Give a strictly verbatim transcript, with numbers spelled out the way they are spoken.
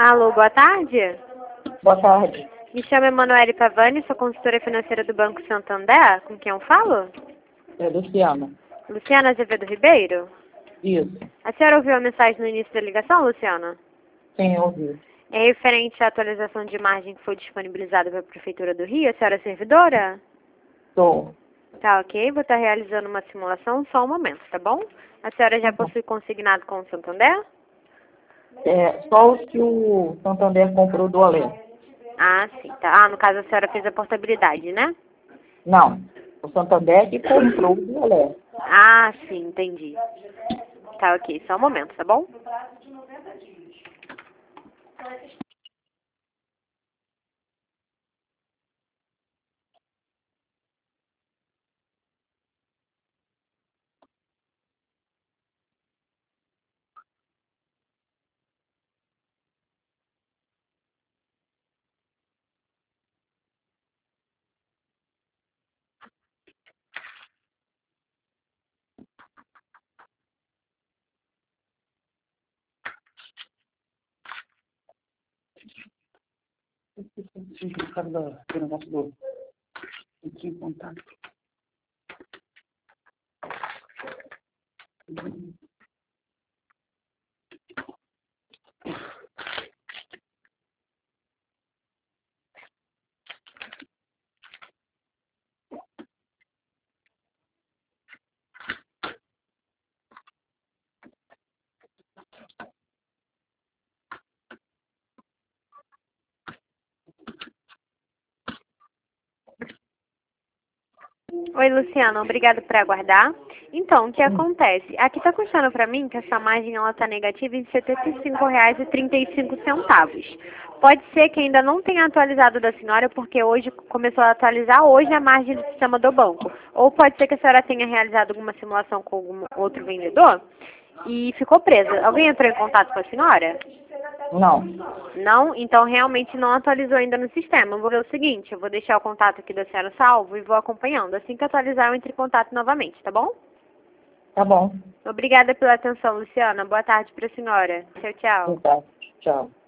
Alô, boa tarde. Boa tarde. Me chamo Emanuele Pavani, sou consultora financeira do Banco Santander. Com quem eu falo? É Luciana. Luciana Azevedo Ribeiro? Isso. A senhora ouviu a mensagem no início da ligação, Luciana? Sim, eu ouvi. É referente à atualização de margem que foi disponibilizada pela Prefeitura do Rio. A senhora é servidora? Estou. Tá, ok. Vou estar realizando uma simulação, só um momento, tá bom? A senhora já Tá bom. possui consignado com o Santander? É, só os que o Santander comprou do Alé. Ah, sim, tá. Ah, no caso a senhora fez a portabilidade, né? Não. O Santander que comprou do Alé. Ah, sim, entendi. Tá, ok. Só um momento, tá bom? Aqui em contato. Oi, Luciana. Obrigada por aguardar. Então, o que acontece? Aqui está constando para mim que essa margem ela está negativa em setenta e cinco reais e trinta e cinco centavos. Pode ser que ainda não tenha atualizado da senhora, porque hoje começou a atualizar hoje a margem do sistema do banco. Ou pode ser que a senhora tenha realizado alguma simulação com algum outro vendedor e ficou presa. Alguém entrou em contato com a senhora? Não. Não? Então realmente não atualizou ainda no sistema. Eu vou ver o seguinte, eu vou deixar o contato aqui da senhora salvo e vou acompanhando. Assim que atualizar, eu entro em contato novamente, tá bom? Tá bom. Obrigada pela atenção, Luciana. Boa tarde para a senhora. Tchau, tchau. Tá. Tchau.